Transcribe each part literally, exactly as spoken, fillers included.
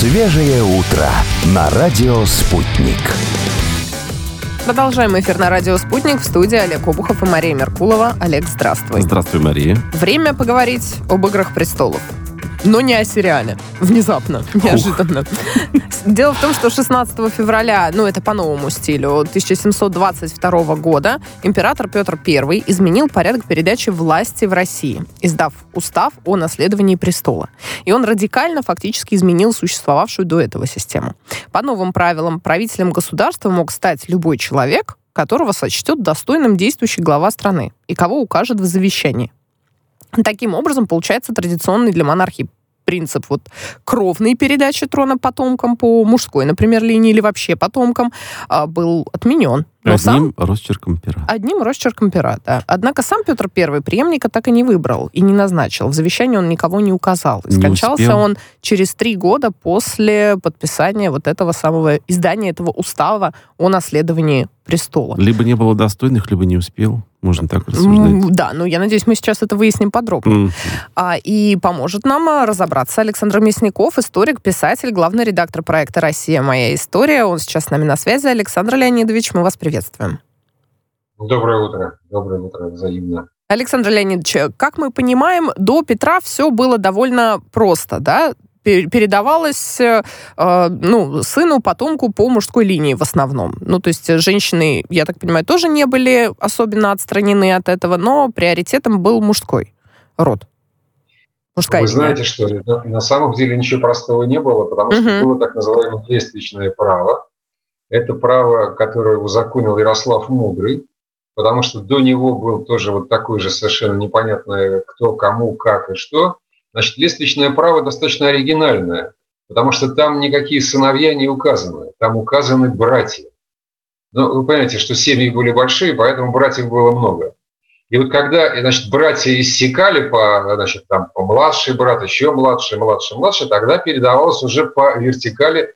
Свежее утро на радио «Спутник». Продолжаем эфир на радио «Спутник». В студии Олег Обухов и Мария Меркулова. Олег, здравствуй. Здравствуй, Мария. Время поговорить об «Играх престолов». Но не о сериале. Внезапно, неожиданно. Ух. Дело в том, что шестнадцатого февраля, ну это по новому стилю, тысяча семьсот двадцать второго года, император Петр Первый изменил порядок передачи власти в России, издав устав о наследовании престола. И он радикально фактически изменил существовавшую до этого систему. По новым правилам правителем государства мог стать любой человек, которого сочтет достойным действующий глава страны и кого укажет в завещании. Таким образом, получается традиционный для монархии принцип вот кровной передачи трона потомкам по мужской, например, линии или вообще потомкам был отменен. Но одним сам... росчерком пера. Одним росчерком пера, да. Однако сам Петр Первый преемника так и не выбрал и не назначил. В завещании он никого не указал. И скончался он через три года после подписания вот этого самого издания этого устава о наследовании престола. Либо не было достойных, либо не успел. Можно так рассуждать. Да, но я надеюсь, мы сейчас это выясним подробно. Mm. А, и поможет нам разобраться Александр Мясников, историк, писатель, главный редактор проекта «Россия. Моя история». Он сейчас с нами на связи. Александр Леонидович, мы вас приветствуем. Доброе утро. Доброе утро, взаимно. Александр Леонидович, как мы понимаем, до Петра все было довольно просто, да? Передавалось э, ну, сыну, потомку по мужской линии в основном. Ну, то есть женщины, я так понимаю, тоже не были особенно отстранены от этого, но приоритетом был мужской род. Мужская Вы линия. знаете, что на, на самом деле ничего простого не было, потому что uh-huh. было так называемое лестничное право. Это право, которое узаконил Ярослав Мудрый, потому что до него был тоже вот такой же совершенно непонятное кто, кому, как и что. Значит, лестничное право достаточно оригинальное, потому что там никакие сыновья не указаны, там указаны братья. Но вы понимаете, что семьи были большие, поэтому братьев было много. И вот когда, значит, братья иссякали по, значит, там, по младший брат, еще младший, младший, младший, тогда передавалось уже по вертикали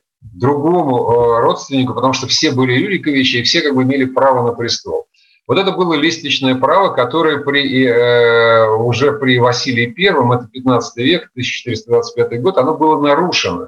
другому родственнику, потому что все были Рюриковичи и все как бы имели право на престол. Вот это было лестничное право, которое при, э, уже при Василии Первом, это пятнадцатый век, тысяча четыреста двадцать пятый год, оно было нарушено.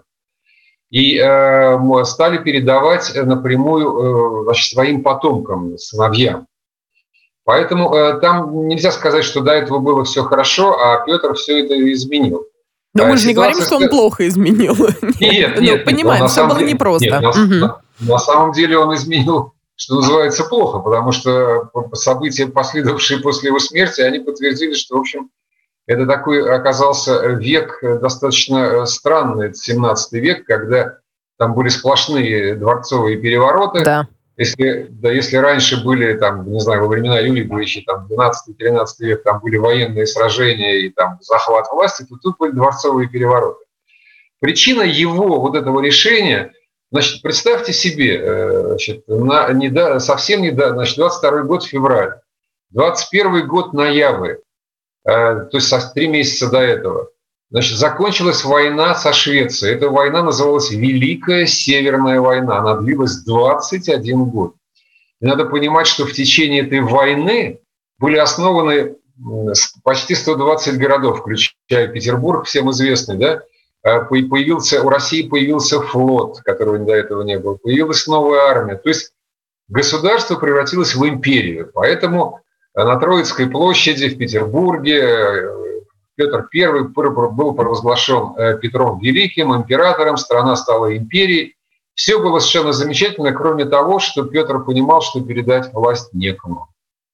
И э, стали передавать напрямую э, значит, своим потомкам, сыновьям. Поэтому э, там нельзя сказать, что до этого было все хорошо, а Петр все это изменил. Но мы же не говорим, что он плохо изменил. Нет, нет. Ну, понимаем, все было непросто. На самом деле он изменил, что называется, плохо, потому что события, последовавшие после его смерти, они подтвердили, что, в общем, это такой оказался век достаточно странный, семнадцатый век, когда там были сплошные дворцовые перевороты. Да. Если, да, если раньше были, там, не знаю, во времена Рюриковича, там, двенадцатый-тринадцатый век, там были военные сражения и там захват власти, то тут были дворцовые перевороты. Причина его вот этого решения, значит, представьте себе, значит, на, не да, совсем недавно, значит, двадцать второй год февраль, двадцать первый год ноябрь, то есть три месяца до этого, значит, закончилась война со Швецией. Эта война называлась Великая Северная война. Она длилась двадцать один год. И надо понимать, что в течение этой войны были основаны почти сто двадцать городов, включая Петербург, всем известный, да? Появился, у России появился флот, которого до этого не было. Появилась новая армия. То есть государство превратилось в империю. Поэтому на Троицкой площади в Петербурге Петр Первый был провозглашен Петром Великим, императором, страна стала империей. Все было совершенно замечательно, кроме того, что Петр понимал, что передать власть некому.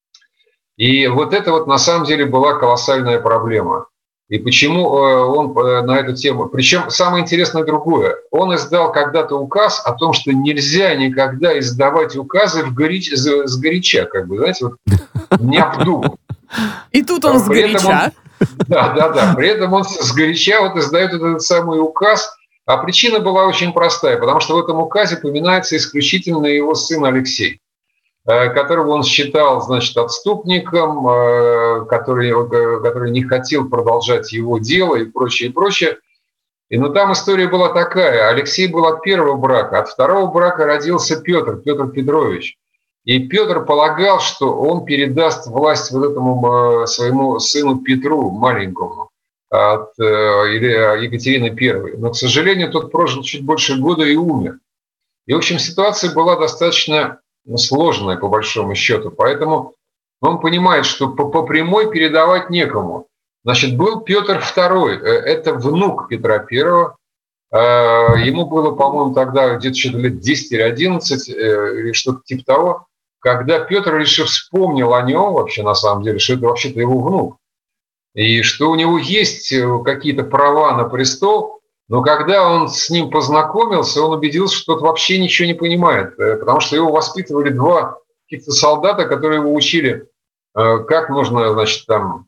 И вот это вот на самом деле была колоссальная проблема. И почему он на эту тему... Причем самое интересное другое. Он издал когда-то указ о том, что нельзя никогда издавать указы в сгоряча, как бы, знаете, вот необдуманно. И тут он сгоряча. Да, да, да. При этом он сгоряча вот издает этот самый указ. А причина была очень простая, потому что в этом указе упоминается исключительно его сын Алексей, которого он считал, значит, отступником, который, который не хотел продолжать его дело и прочее, и прочее. И ну там история была такая. Алексей был от первого брака, от второго брака родился Петр, Петр Петрович. И Петр полагал, что он передаст власть вот этому своему сыну Петру маленькому. от Екатерины Первой. Но, к сожалению, тот прожил чуть больше года и умер. И, в общем, ситуация была достаточно сложная, по большому счету. Поэтому он понимает, что по, по прямой передавать некому. Значит, был Петр Второй, это внук Петра Первого. Ему было, по-моему, тогда где-то что-то лет десять или одиннадцать, или что-то типа того, когда Петр решил, вспомнил о нем, вообще на самом деле, что это вообще-то его внук, и что у него есть какие-то права на престол, но когда он с ним познакомился, он убедился, что тот вообще ничего не понимает, потому что его воспитывали два каких-то солдата, которые его учили, как нужно, значит, там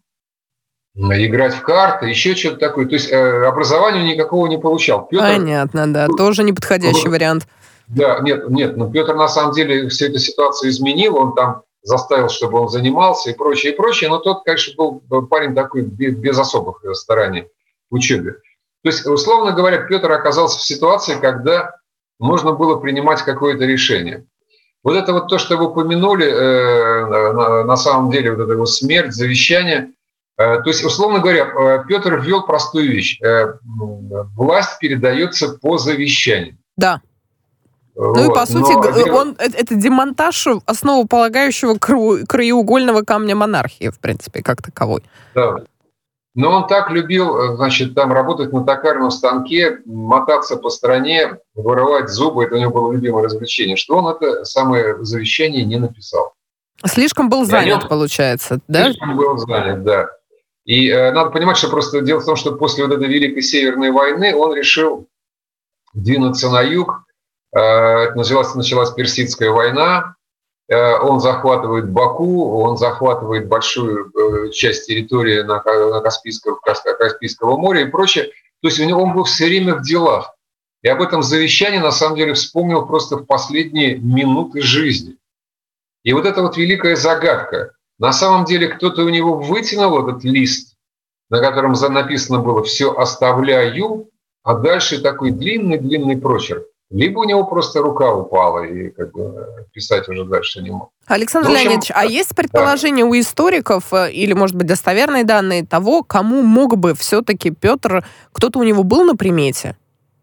играть в карты, еще что-то такое. То есть образования никакого не получал. Петр... Понятно, да, тоже неподходящий вариант. Да, нет, нет, но Петр на самом деле всю эту ситуацию изменил, он там заставил, чтобы он занимался и прочее, и прочее, но тот, конечно, был парень такой без особых стараний в учебе. То есть, условно говоря, Петр оказался в ситуации, когда можно было принимать какое-то решение. Вот это вот то, что вы упомянули, э, на, на самом деле, вот эта вот смерть, завещание. Э, то есть, условно говоря, Петр ввел простую вещь. Э, власть передается по завещанию. Да. Ну вот. И, по сути, Но... он, это демонтаж основополагающего краеугольного камня монархии, в принципе, как таковой. Да. Но он так любил, значит, там работать на токарном станке, мотаться по стране, вырывать зубы, это у него было любимое развлечение, что он это самое завещание не написал. Слишком был занят, нем... получается, да? Слишком был занят, да. И э, надо понимать, что просто дело в том, что после вот этой Великой Северной войны он решил двинуться на юг. Это началась, началась Персидская война, он захватывает Баку, он захватывает большую часть территории на Каспийского, Каспийского моря и прочее. То есть у него он был все время в делах. И об этом завещании, на самом деле, вспомнил просто в последние минуты жизни. И вот это вот великая загадка. На самом деле кто-то у него вытянул этот лист, на котором написано было «все оставляю», а дальше такой длинный-длинный прочерк. Либо у него просто рука упала, и как бы писать уже дальше не мог. Александр ну, общем, Леонидович, а есть предположение да. у историков, или, может быть, достоверные данные того, кому мог бы все-таки Петр, кто-то у него был на примете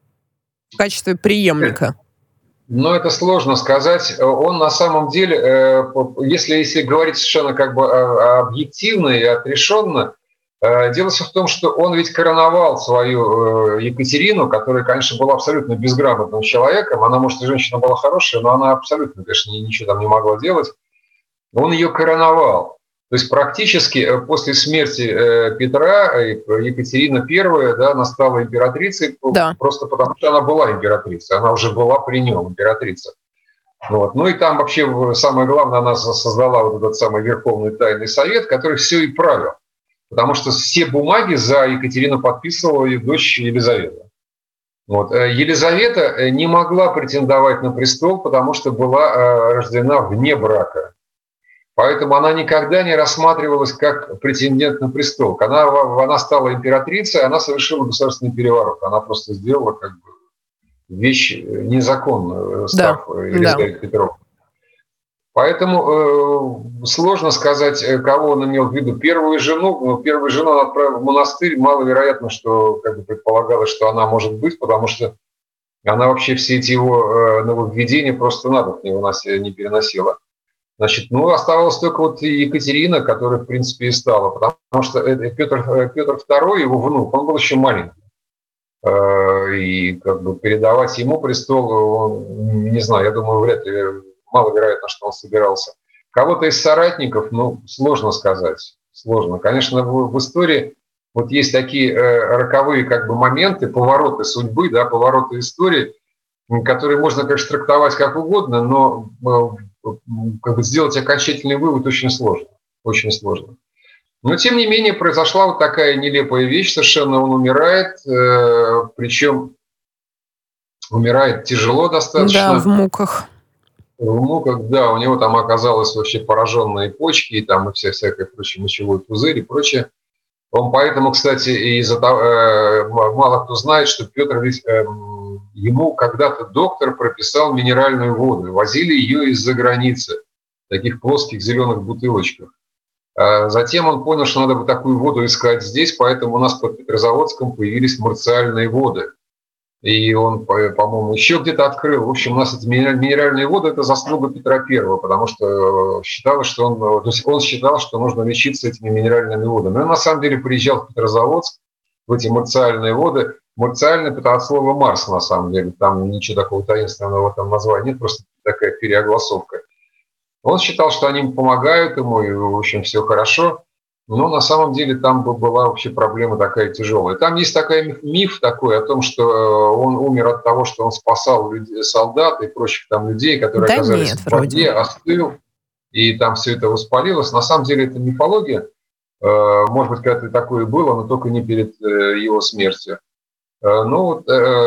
в качестве преемника? Ну, это сложно сказать. Он на самом деле, если, если говорить совершенно как бы объективно и отрешенно, дело в том, что он ведь короновал свою Екатерину, которая, конечно, была абсолютно безграмотным человеком. Она, может, и женщина была хорошая, но она абсолютно, конечно, ничего там не могла делать. Он ее короновал. То есть практически после смерти Петра Екатерина Первая, да, она стала императрицей, да. просто потому что она была императрицей. Она уже была при нем императрица. Вот. Ну и там вообще самое главное, она создала вот этот самый Верховный Тайный Совет, который все и правил. Потому что все бумаги за Екатерину подписывала ее дочь Елизавета. Вот. Елизавета не могла претендовать на престол, потому что была рождена вне брака. Поэтому она никогда не рассматривалась как претендент на престол. Когда она стала императрицей, она совершила государственный переворот. Она просто сделала как бы вещь незаконную, став да, Елизаветой да. Петровной. Поэтому э, сложно сказать, кого он имел в виду. Первую жену, первую жену он отправил в монастырь. Маловероятно, что как бы предполагалось, что она может быть, потому что она вообще все эти его э, нововведения просто на дух не, выносила, не переносила. Значит, ну, оставалась только вот Екатерина, которая, в принципе, и стала. Потому что Петр, Петр Второй, его внук, он был еще маленький. Э, и как бы передавать ему престол, он, не знаю, я думаю, вряд ли... Маловероятно, что он собирался. Кого-то из соратников, ну, сложно сказать. Сложно. Конечно, в, в истории вот есть такие э, роковые как бы моменты, повороты судьбы, да, повороты истории, которые можно, конечно, трактовать как угодно, но э, как бы сделать окончательный вывод очень сложно. Очень сложно. Но, тем не менее, произошла вот такая нелепая вещь. Совершенно он умирает, э, причем умирает тяжело достаточно. Да, в муках. В муках, да, у него там оказалось вообще пораженные почки, и там и вся всякая, прочее, мочевой пузырь и прочее. Он поэтому, кстати, из-за того, э, мало кто знает, что Петр ведь э, ему когда-то доктор прописал минеральную воду, возили ее из-за границы в таких плоских зеленых бутылочках. Затем он понял, что надо бы такую воду искать здесь, поэтому у нас под Петрозаводском появились марциальные воды. И он, по-моему, еще где-то открыл. В общем, у нас эти минеральные воды – это заслуга Петра Первого, потому что считалось, что он, то есть он считал, что нужно лечиться этими минеральными водами. Но он на самом деле приезжал в Петрозаводск, в эти марциальные воды. Марциальные – это от слова «Марс», на самом деле. Там ничего такого таинственного в этом названии нет, просто такая переогласовка. Он считал, что они помогают ему, и, в общем, все хорошо. Но на самом деле там была вообще проблема такая тяжелая. Там есть такой миф такой о том, что он умер от того, что он спасал людей, солдат и прочих там людей, которые да оказались нет, в воде, остыл, и там все это воспалилось. На самом деле это мифология. Может быть, когда-то такое было, но только не перед его смертью. Ну вот,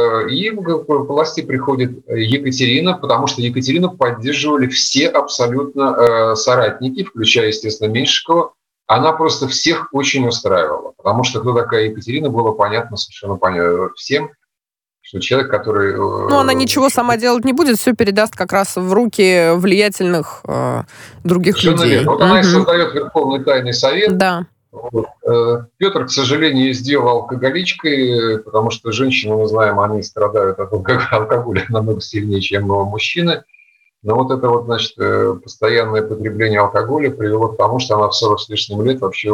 и к власти приходит Екатерина, потому что Екатерину поддерживали все абсолютно соратники, включая, естественно, Меньшикова. Она просто всех очень устраивала, потому что кто такая Екатерина, было понятно совершенно понятно всем, что человек, который... Ну, она ничего сама делать не будет, все передаст как раз в руки влиятельных э, других совершенно людей. Верно. Вот угу. Она и создает Верховный Тайный Совет. Да. Вот. Петр, к сожалению, ее сделал алкоголичкой, потому что женщины, мы знаем, они страдают от алкоголя намного сильнее, чем мужчины. Но вот это вот, значит, постоянное потребление алкоголя привело к тому, что она в сорок с лишним лет вообще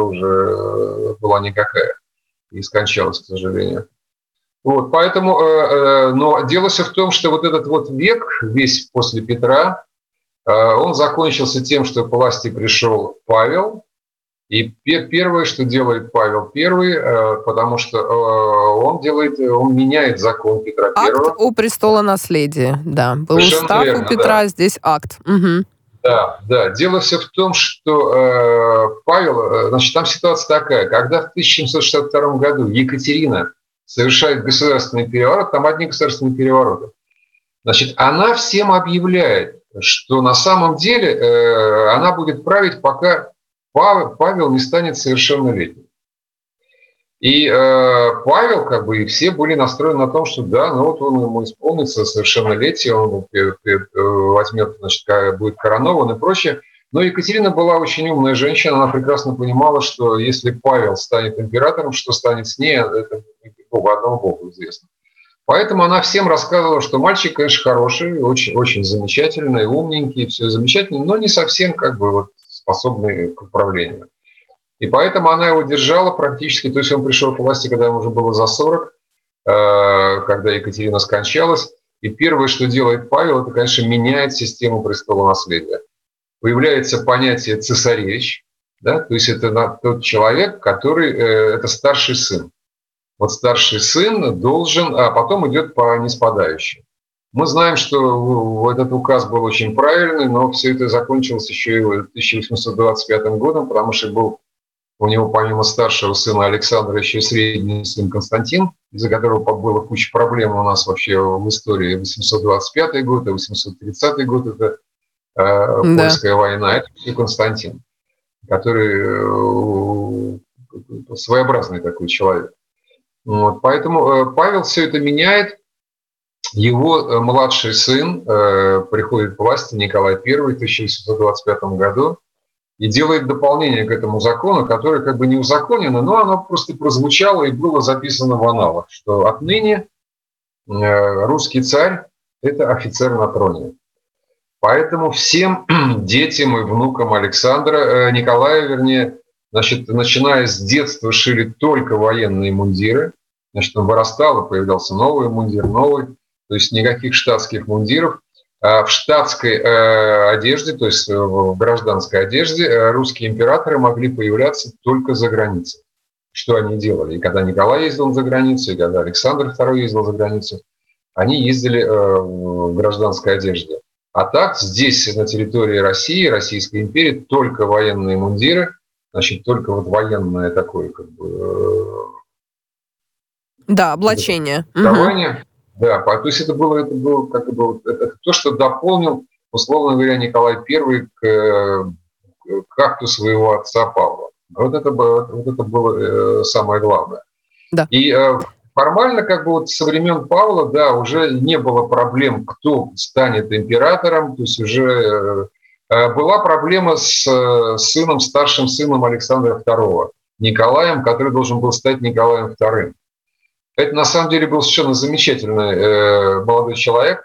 уже была никакая и скончалась, к сожалению. Вот, поэтому, но дело все в том, что вот этот вот век, весь после Петра, он закончился тем, что к власти пришел Павел. И первое, что делает Павел Первый, потому что он делает, он меняет закон Петра Первого. Акт о престолонаследии, да. Был устав у Петра, да. Здесь акт. Угу. Да, да. Дело все в том, что э, Павел, значит, там ситуация такая, когда в тысяча семьсот шестьдесят втором году Екатерина совершает государственный переворот, там одни государственные перевороты, значит, она всем объявляет, что на самом деле э, она будет править, пока Павел не станет совершеннолетним. И э, Павел, как бы, и все были настроены на том, что да, ну вот он ему исполнится совершеннолетие, он возьмет, значит, будет коронован и прочее. Но Екатерина была очень умная женщина, она прекрасно понимала, что если Павел станет императором, что станет с ней, это Богу, одному Богу известно. Поэтому она всем рассказывала, что мальчик, конечно, хороший, очень, очень замечательный, умненький, все замечательно, но не совсем как бы вот способный к управлению. И поэтому она его держала практически, то есть он пришел к власти, когда ему уже было за сорок, когда Екатерина скончалась, и первое, что делает Павел, это, конечно, меняет систему престолонаследия. Появляется понятие цесаревич, да, то есть это тот человек, который, это старший сын. Вот старший сын должен, а потом идет по ниспадающей. Мы знаем, что этот указ был очень правильный, но все это закончилось еще и тысяча восемьсот двадцать пятым годом, потому что был у него помимо старшего сына Александра еще и средний сын Константин, из-за которого было куча проблем у нас вообще в истории. восемьсот двадцать пятый год, и восемьсот тридцатый год – это э, да. Польская война, это все Константин, который э, своеобразный такой человек. Вот, поэтому э, Павел все это меняет. Его младший сын э, приходит к власти, Николай Первый, в тысяча восемьсот двадцать пятом году, и делает дополнение к этому закону, которое как бы не узаконено, но оно просто прозвучало и было записано в аналах, что отныне э, русский царь – это офицер на троне. Поэтому всем детям и внукам Александра, э, Николая, вернее, значит, начиная с детства шили только военные мундиры, значит, он вырастал, и появлялся новый мундир, новый. То есть никаких штатских мундиров. А в штатской э, одежде, то есть в гражданской одежде, э, русские императоры могли появляться только за границей. Что они делали? И когда Николай ездил за границу, и когда Александр Второй ездил за границу, они ездили э, в гражданской одежде. А так здесь, на территории России, Российской империи, только военные мундиры, значит, только вот военное такое, как бы... Э, да, облачение. Угу. Да, то есть это было, это было, как бы, это то, что дополнил, условно говоря, Николай Первый к, к акту своего отца Павла. Вот это было, вот это было самое главное. Да. И формально, как бы вот со времен Павла, да, уже не было проблем, кто станет императором, то есть уже была проблема с сыном, старшим сыном Александра второго, Николаем, который должен был стать Николаем вторым. Это на самом деле был совершенно замечательный молодой человек.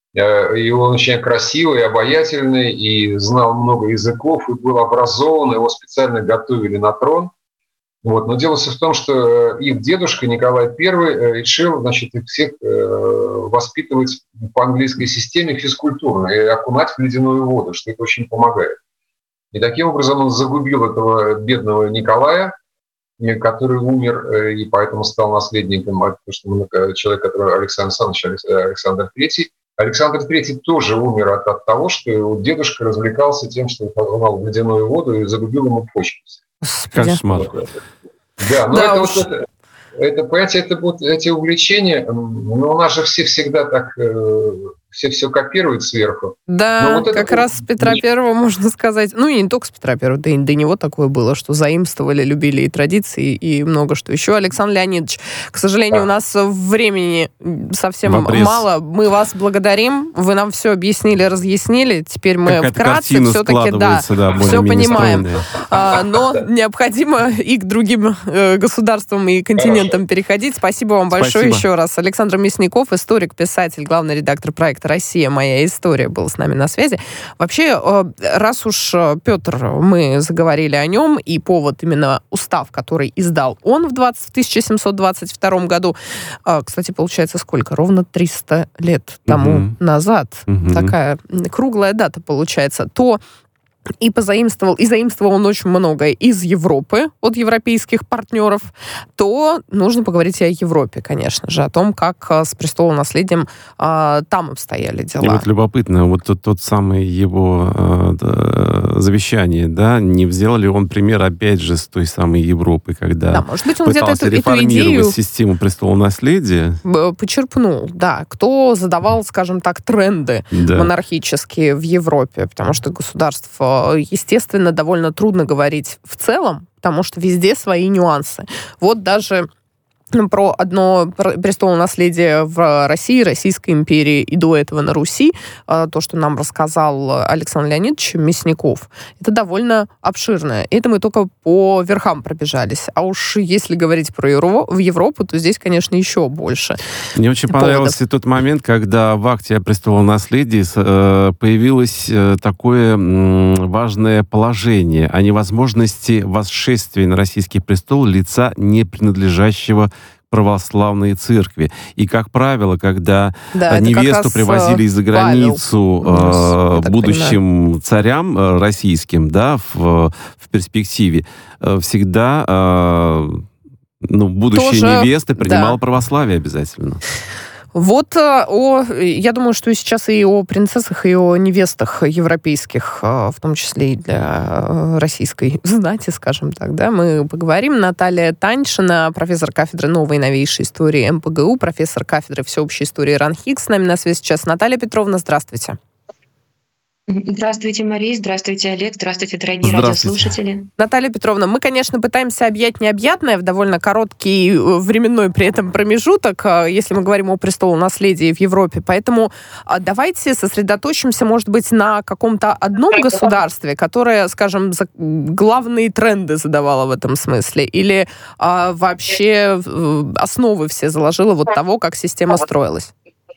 И он очень красивый, обаятельный, и знал много языков, и был образован, его специально готовили на трон. Вот. Но дело в том, что их дедушка Николай Первый решил, значит, их всех воспитывать по английской системе физкультурно и окунать в ледяную воду, что это очень помогает. И таким образом он загубил этого бедного Николая, который умер и поэтому стал наследником, потому что человек, который Александр Александрович, Александр Третий. Александр Третий тоже умер от, от того, что его дедушка развлекался тем, что окунал в ледяную воду и загубил ему почки. Кошмар. Да, но да это уж. вот это, это, понимаете, это вот эти увлечения, ну, у нас же все всегда так, э, все все копируют сверху. Да, вот как это, раз с Петра Первого можно сказать, ну и не только с Петра Первого, да и до него такое было, что заимствовали, любили и традиции, и много что еще. Александр Леонидович, к сожалению, да. у нас времени совсем Вопрос. мало. Мы вас благодарим, вы нам все объяснили, разъяснили. Теперь мы Какая-то вкратце все-таки да, да, все понимаем. А, но необходимо и к другим э, государствам и континентам переходить. Спасибо вам большое Спасибо. еще раз. Александр Мясников, историк, писатель, главный редактор проекта «Россия. Моя история», был с нами на связи. Вообще, раз уж, Петр, мы заговорили о нем, и повод именно устав, который издал он в тысяча семьсот двадцать втором году, кстати, получается сколько? Ровно триста лет тому угу. назад. Угу. Такая круглая дата получается. То И позаимствовал, и заимствовал он очень многое из Европы, от европейских партнеров, то нужно поговорить и о Европе, конечно же, о том, как с престолонаследием а, там обстояли дела. И вот любопытно, вот тот, тот самый его э, завещание, да, не взял ли он пример, опять же, с той самой Европы, когда да, может быть, он где-то пытался эту, реформировать эту идею систему престолонаследия? Почерпнул, да. Кто задавал, скажем так, тренды да. монархические в Европе, потому что государство естественно, довольно трудно говорить в целом, потому что везде свои нюансы. Вот даже про одно престолонаследие в России, Российской империи и до этого на Руси, то, что нам рассказал Александр Леонидович Мясников, это довольно обширное. Это мы только по верхам пробежались. А уж если говорить про Европу, то здесь, конечно, еще больше. Мне очень поводов. понравился тот момент, когда в акте о престолонаследии появилось такое важное положение о невозможности восшествия на российский престол лица, не принадлежащего православной церкви. И, как правило, когда да, невесту привозили из-за границу Павел, э, будущим понимаю. царям э, российским, да, в, в перспективе, э, всегда э, ну, будущая Тоже, невеста принимала да. православие обязательно. Вот о, я думаю, что сейчас и о принцессах, и о невестах европейских, в том числе и для российской знати, скажем так, да, мы поговорим. Наталья Таньшина, профессор кафедры новой и новейшей истории эм пэ гэ у, профессор кафедры всеобщей истории РАНХИК, с нами на связи сейчас. Наталья Петровна, здравствуйте. Здравствуйте, Мария, здравствуйте, Олег, здравствуйте, дорогие здравствуйте. радиослушатели. Наталья Петровна, мы, конечно, пытаемся объять необъятное в довольно короткий временной при этом промежуток, если мы говорим о престолонаследии в Европе, поэтому давайте сосредоточимся, может быть, на каком-то одном государстве, которое, скажем, главные тренды задавало в этом смысле, или а, вообще основы все заложило вот того, как система строилась.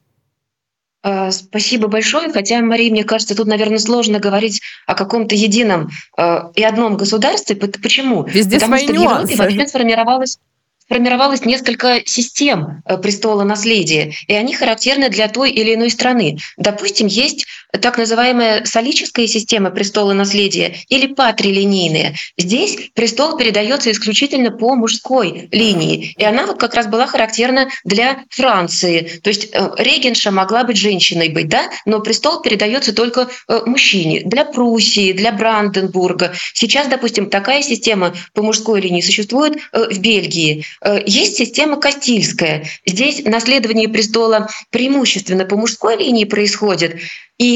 Спасибо большое. Хотя, Мария, мне кажется, тут, наверное, сложно говорить о каком-то едином э, и одном государстве. Почему? Везде Потому свои что нюансы. в Европе вообще сформировалось Сформировалось несколько систем престола наследия, и они характерны для той или иной страны. Допустим, есть так называемая солическая система престола наследия или патрилинейная. Здесь престол передается исключительно по мужской линии, и она вот как раз была характерна для Франции. То есть регенша могла быть женщиной быть, да, но престол передается только мужчине. Для Пруссии, для Бранденбурга. Сейчас, допустим, такая система по мужской линии существует в Бельгии. Есть система Кастильская. Здесь наследование престола преимущественно по мужской линии происходит. И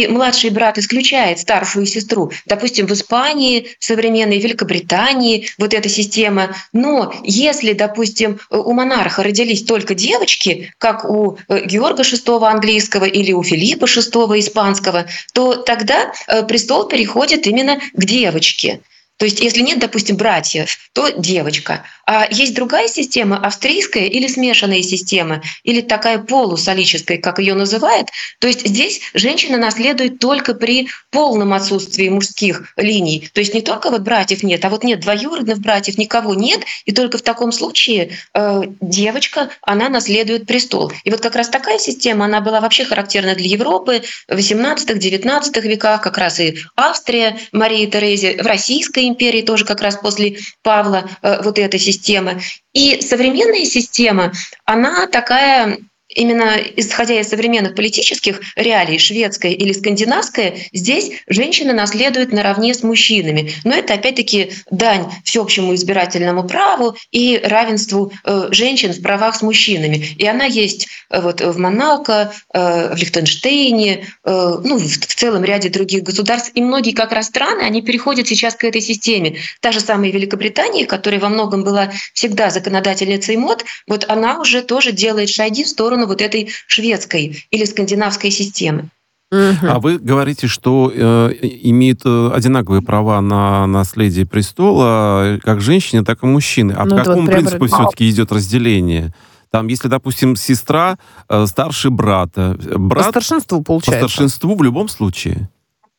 младший брат исключает старшую сестру. Допустим, в Испании, в современной Великобритании вот эта система. Но если, допустим, у монарха родились только девочки, как у Георга шестого английского или у Филиппа шестого испанского, то тогда престол переходит именно к девочке. То есть если нет, допустим, братьев, то девочка. А есть другая система, австрийская или смешанная система, или такая полусалическая, как ее называют. То есть здесь женщина наследует только при полном отсутствии мужских линий. То есть не только вот братьев нет, а вот нет двоюродных братьев, никого нет, и только в таком случае э, девочка, она наследует престол. И вот как раз такая система, она была вообще характерна для Европы в восемнадцатом-девятнадцатом веках, как раз и Австрия, Мария Терезия, в Российской империи тоже как раз после Павла э, вот эта система. И современная система, она такая, именно исходя из современных политических реалий, шведская или скандинавская, здесь женщины наследуют наравне с мужчинами. Но это опять-таки дань всеобщему избирательному праву и равенству э, женщин в правах с мужчинами. И она есть э, вот, в Монако, э, в Лихтенштейне, э, ну, в, в целом ряде других государств. И многие как раз страны, они переходят сейчас к этой системе. Та же самая Великобритания, которая во многом была всегда законодательницей мод, вот она уже тоже делает шаги в сторону вот этой шведской или скандинавской системы. Uh-huh. А вы говорите, что э, имеют одинаковые права на наследие престола как женщины, так и мужчины. А ну, по какому вот принципу прям... все-таки идет разделение? Там, если, допустим, сестра э, старше брата, брат по старшинству получается. По старшинству в любом случае.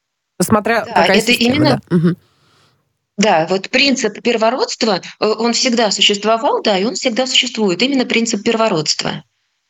Смотря да, какая это система, именно. Да. Угу. Да, вот принцип первородства, он всегда существовал, да, и он всегда существует. Именно принцип первородства.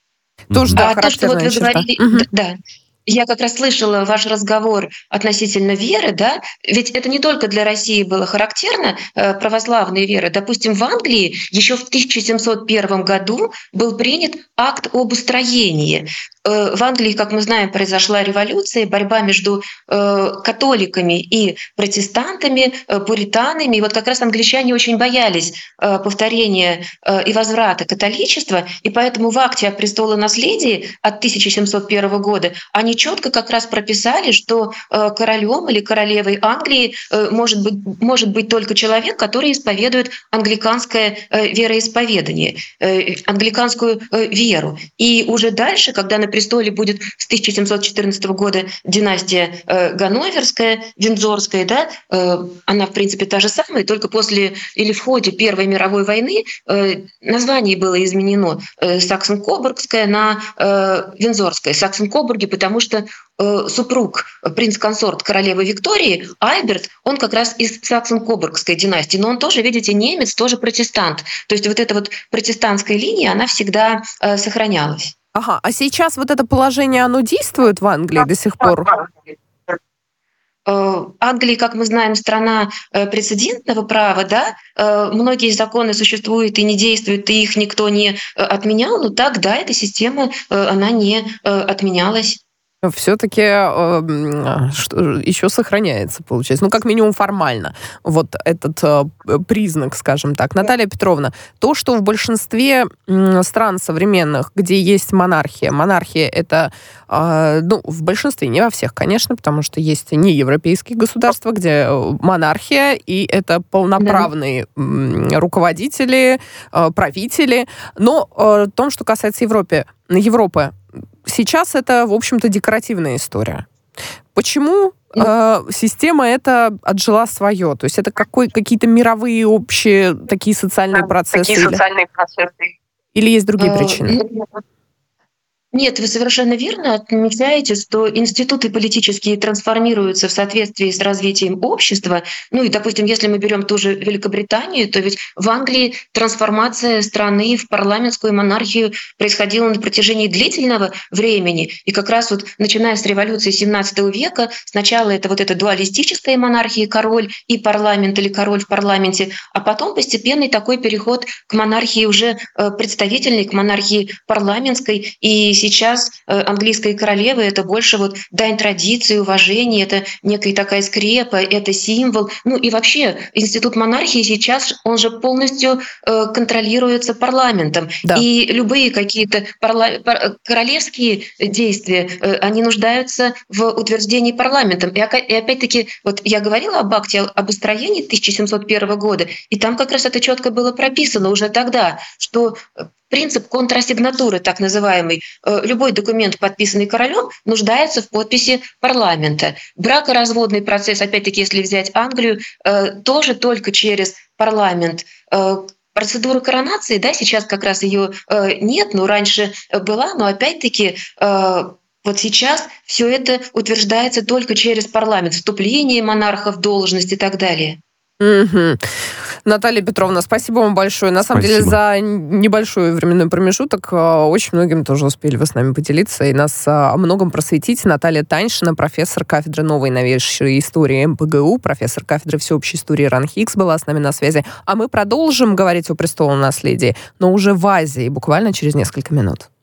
Тоже, да, а то, что вот вы черта. говорили, Угу. да, я как раз слышала ваш разговор относительно веры, да, ведь это не только для России было характерно, э, православная вера. Допустим, в Англии еще в тысяча семьсот первом году был принят акт об устроении. Э, в Англии, как мы знаем, произошла революция, борьба между э, католиками и протестантами, э, пуританами. И вот как раз англичане очень боялись э, повторения э, и возврата католичества, и поэтому в акте о престолонаследии от тысяча семьсот первого года они четко как раз прописали, что э, королем или королевой Англии э, может быть, может быть только человек, который исповедует англиканское э, вероисповедание, э, англиканскую э, веру. И уже дальше, когда на престоле будет с тысяча семьсот четырнадцатого года династия э, Ганноверская, Виндзорская, да, э, она в принципе та же самая, только после или в ходе Первой мировой войны э, название было изменено э, Саксон-Кобургская на э, Виндзорское. Саксон-Кобурги, потому что э, супруг, принц-консорт королевы Виктории, Альберт, он как раз из Саксон-Кобургской династии, но он тоже, видите, немец, тоже протестант. То есть вот эта вот протестантская линия, она всегда э, сохранялась. Ага, а сейчас вот это положение, оно действует в Англии до сих пор? Англия, как мы знаем, страна прецедентного права, да, многие законы существуют и не действуют, и их никто не отменял, но так, да, эта система, она не отменялась. Все-таки э, еще сохраняется, получается. Ну, как минимум формально. Вот этот э, признак, скажем так. Наталья Петровна, то, что в большинстве э, стран современных, где есть монархия, монархия это, э, ну, в большинстве, не во всех, конечно, потому что есть неевропейские государства, где монархия, и это полноправные э, руководители, э, правители. Но э, в том, что касается Европы, Европы, сейчас это, в общем-то, декоративная история. Почему э, система эта отжила свое? То есть это какой, какие-то мировые общие такие социальные процессы? Такие или... социальные процессы. Или есть другие причины? Нет, вы совершенно верно отмечаете, что институты политические трансформируются в соответствии с развитием общества. Ну и, допустим, если мы берем ту же Великобританию, то ведь в Англии трансформация страны в парламентскую монархию происходила на протяжении длительного времени. И как раз вот начиная с революции семнадцатого века, сначала это вот эта дуалистическая монархия, король и парламент или король в парламенте, а потом постепенный такой переход к монархии уже представительной, к монархии парламентской. И сейчас английская королева — это больше вот дань традиции, уважения, это некая такая скрепа, это символ. Ну и вообще институт монархии сейчас, он же полностью контролируется парламентом. Да. И любые какие-то парла- пар- королевские действия, они нуждаются в утверждении парламентом. И опять-таки, вот я говорила об акте об устроении тысяча семьсот первого года, и там как раз это четко было прописано уже тогда, что принцип контрасигнатуры, так называемый, любой документ, подписанный королем, нуждается в подписи парламента. Бракоразводный процесс, опять-таки, если взять Англию, тоже только через парламент. Процедура коронации, да, сейчас как раз ее нет, но раньше была, но опять-таки вот сейчас все это утверждается только через парламент, вступление монарха в должность и так далее. Угу. Наталья Петровна, спасибо вам большое. На самом Спасибо. деле за небольшой временной промежуток очень многим тоже успели вы с нами поделиться и нас о многом просветить. Наталья Таньшина, профессор кафедры новой и новейшей истории эм пэ гэ у, профессор кафедры всеобщей истории РАН-Хикс была с нами на связи. А мы продолжим говорить о престолонаследии, но уже в Азии, буквально через несколько минут.